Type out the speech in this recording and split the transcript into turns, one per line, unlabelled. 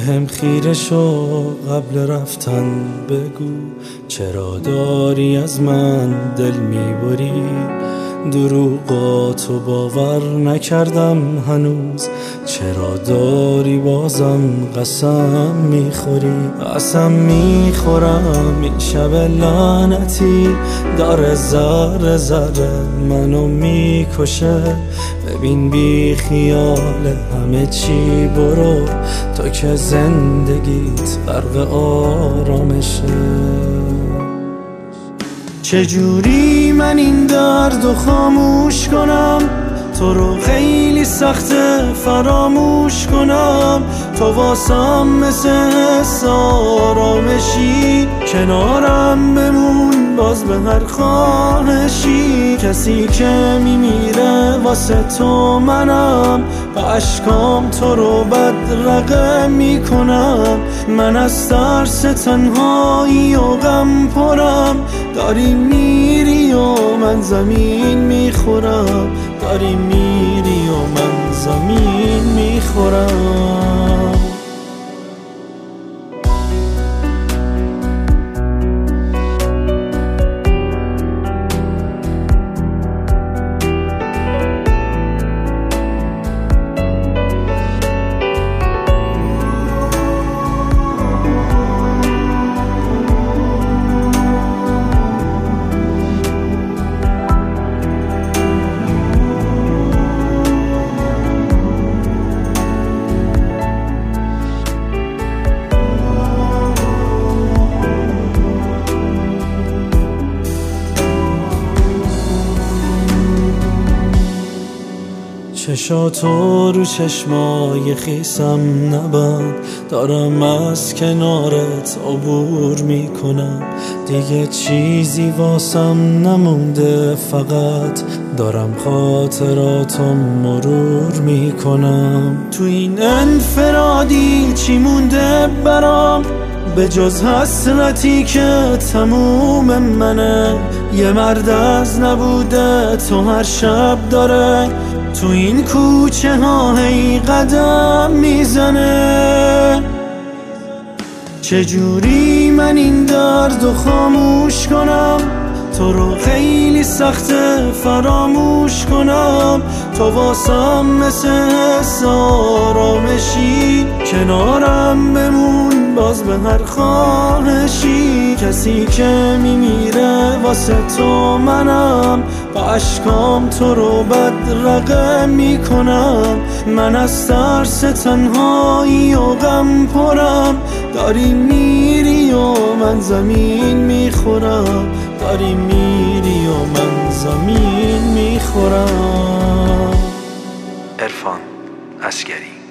بهم خیره شو قبل رفتن بگو چرا داری از من دل میبری. دروغاتو باور نکردم هنوز، چرا داری بازم قسم میخوری. قسم میخورم این شب لعنتی داره ذره ذره منو میکشه. ببین بی خیال همه چی برو تا که زندگیت غرق آرامشه. چجوری من این دردو خاموش کنم، تو رو خیلی سخته فراموش کنم. تو واسم مثل حس آرامشی، کنارم بمون باز به هر خواهشی. کسی که میمیره واسه تو منم، با اشکام تو رو بدرقه میکنم. من از ترس تنهایی و غم پرم، داری میری و من زمین میخورم. داری میری و من زمین میخورم. چشاتو رو چشمای خیسم نبند، دارم از کنارت عبور میکنم. دیگه چیزی واسم نمونده، فقط دارم خاطراتم مرور میکنم. تو این انفرادی چی مونده برام به جز حسرتی که تموم منه. یه مرد از نبوده تو هر شب داره تو این کوچه ها هی قدم میزنه. چجوری من این دردو خاموش کنم، تو رو خیلی سخته فراموش کنم. تو واسم مثل حس آرامشی، کنارم بمون باز به هر خواهشی. کسی که میمیره واسه تو منم، با اشکام تو رو بدرقه میکنم. من از ترس تنهایی و غم پرم، داری میری و من زمین میخورم. داری میری و من زمین میخورم.
عرفان عسگری.